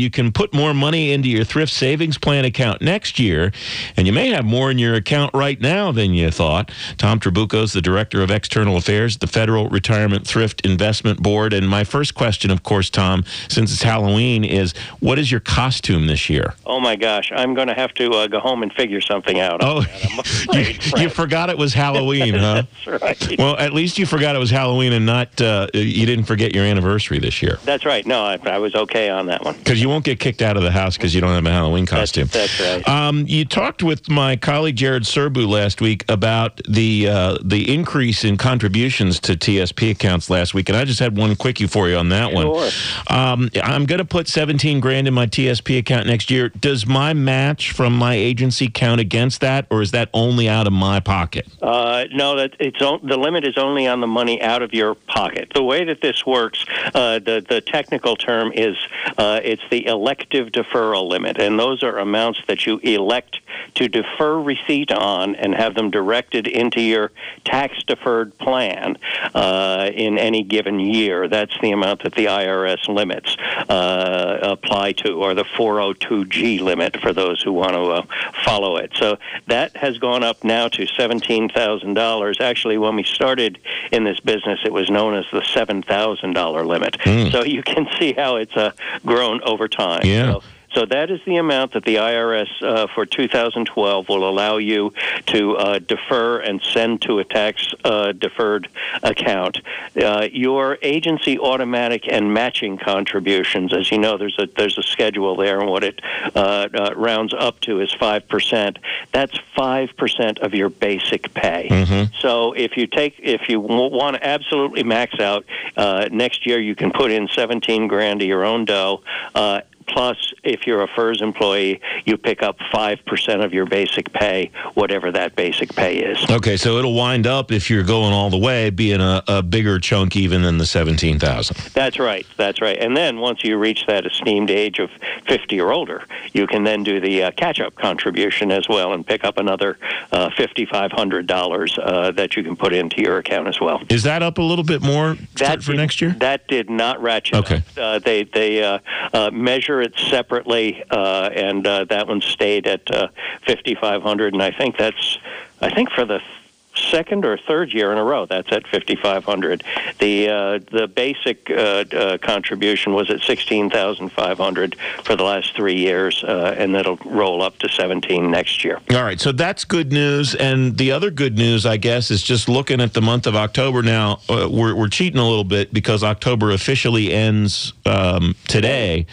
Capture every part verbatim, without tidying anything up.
you can put more money into your thrift savings plan account next year, and you may have more in your account right now than you thought. Tom Trabucco is the Director of External Affairs at the Federal Retirement Thrift Investment Board. And my first question, of course, Tom, since it's Halloween, is what is your costume this year? Oh, my gosh. I'm going to have to uh, go home and figure something out. Oh, you, you forgot it was Halloween, huh? That's right. Well, at least you forgot it was Halloween and not, uh, you didn't forget your anniversary this year. That's right. No, I, I was okay on that one. Because you won't get kicked out of the house because you don't have a Halloween costume. That's, that's right. Um, you talked with my colleague Jared Serbu last week about the uh, the increase in contributions to T S P accounts last week, and I just had one quickie for you on that sure. one. Um, I'm going to put seventeen grand in my T S P account next year. Does my match from my agency count against that, or is that only out of my pocket? Uh, no, that it's the limit is only on the money out of your pocket. The way that this works, uh, the the technical term is uh, it's the elective deferral limit, and those are amounts that you elect to defer receipt on and have them directed into your tax-deferred plan uh, in any given year. That's the amount that the I R S limits uh, apply to, or the four oh two G limit for those who want to uh, follow it. So that has gone up now to seventeen thousand dollars. Actually, when we started in this business, it was known as the seven thousand dollars limit. Mm. So you can see how it's uh, grown over time. Yeah. So, So that is the amount that the I R S uh, for two thousand twelve will allow you to uh, defer and send to a tax-deferred uh, account. Uh, your agency automatic and matching contributions, as you know, there's a there's a schedule there, and what it uh, uh, rounds up to is five percent. That's five percent of your basic pay. Mm-hmm. So if you take if you want to absolutely max out uh, next year, you can put in seventeen grand of your own dough. Uh, Plus, if you're a F E R S employee, you pick up five percent of your basic pay, whatever that basic pay is. Okay, so it'll wind up, if you're going all the way, being a, a bigger chunk even than the seventeen thousand dollars. That's right. That's right. And then once you reach that esteemed age of fifty or older, you can then do the uh, catch-up contribution as well and pick up another uh, five thousand five hundred dollars uh, that you can put into your account as well. Is that up a little bit more that for, for did, next year? That did not ratchet okay. up. Uh, they they uh, uh, measure it separately, uh, and uh, that one stayed at uh, five thousand five hundred dollars, and I think that's, I think for the second or third year in a row, that's at five thousand five hundred dollars. The uh, the basic uh, uh, contribution was at sixteen thousand five hundred dollars for the last three years, uh, and that'll roll up to seventeen next year. All right, so that's good news. And the other good news, I guess, is just looking at the month of October now. Uh, we're, we're cheating a little bit because October officially ends um, today,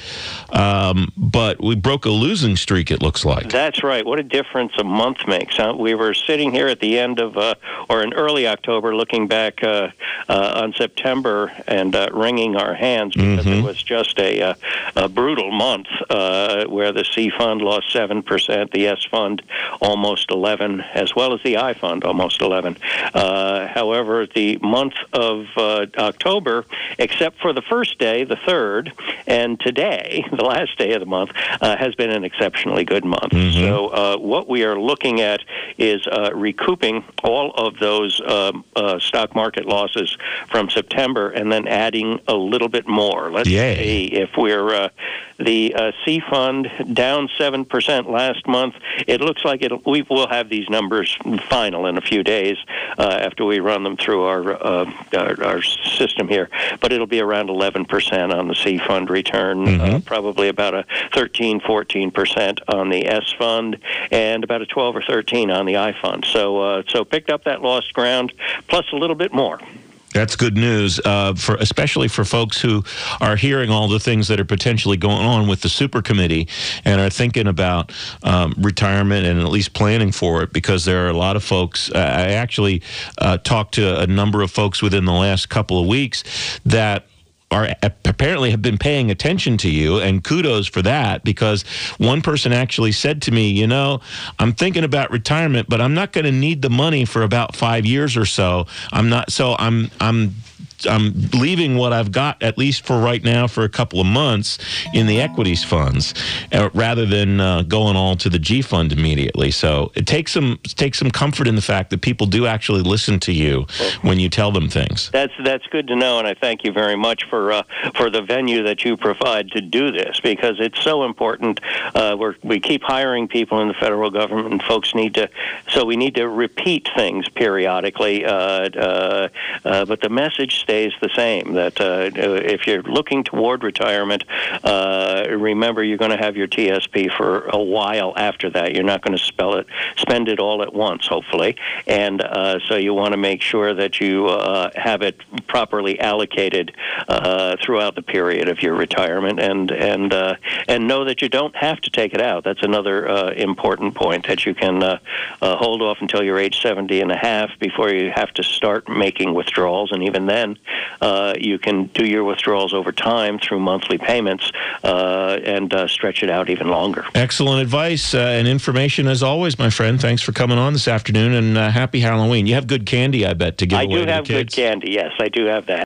um, but we broke a losing streak, it looks like. That's right. What a difference a month makes. Huh? We were sitting here at the end of uh, or in early October, looking back uh, uh, on September and uh, wringing our hands because mm-hmm. it was just a, uh, a brutal month uh, where the C fund lost seven percent, the S fund almost eleven, as well as the I fund almost eleven. Uh, however, the month of uh, October, except for the first day, the third, and today, the last day of the month, uh, has been an exceptionally good month. Mm-hmm. So uh, what we are looking at is uh, recouping all of those um, uh, stock market losses from September and then adding a little bit more. Let's Yay. see if we're uh, the uh, C fund down seven percent last month. It looks like it. We will have these numbers final in a few days uh, after we run them through our, uh, our our system here. But it'll be around eleven percent on the C fund return, mm-hmm. uh, probably about a thirteen, fourteen percent on the S fund, and about a twelve or thirteen on the I fund. So uh, so picked up that lost ground, plus a little bit more. That's good news, uh, for especially for folks who are hearing all the things that are potentially going on with the super committee and are thinking about um, retirement and at least planning for it, because there are a lot of folks. Uh, I actually uh, talked to a number of folks within the last couple of weeks that are apparently have been paying attention to you, and kudos for that, because one person actually said to me, you know, I'm thinking about retirement, but I'm not going to need the money for about five years or so. I'm not, so I'm, I'm I'm leaving what I've got, at least for right now, for a couple of months in the equities funds, uh, rather than uh, going all to the G fund immediately. So it takes some takes some comfort in the fact that people do actually listen to you when you tell them things. That's that's good to know, and I thank you very much for uh, for the venue that you provide to do this, because it's so important. Uh, we're, we keep hiring people in the federal government, and folks need to, so we need to repeat things periodically, uh, uh, uh, but the message stays the same, that uh, if you're looking toward retirement, uh, remember you're going to have your T S P for a while after that. You're not going to spell it, spend it all at once, hopefully, and uh, so you want to make sure that you uh, have it properly allocated uh, throughout the period of your retirement, and and uh, and know that you don't have to take it out. That's another uh, important point, that you can uh, uh, hold off until you're age seventy and a half before you have to start making withdrawals, and even then uh, you can do your withdrawals over time through monthly payments uh, and uh, stretch it out even longer. Excellent advice uh, and information as always, my friend. Thanks for coming on this afternoon, and uh, happy Halloween. You have good candy, I bet, to give I away to do the have kids. good candy, yes, I do have that.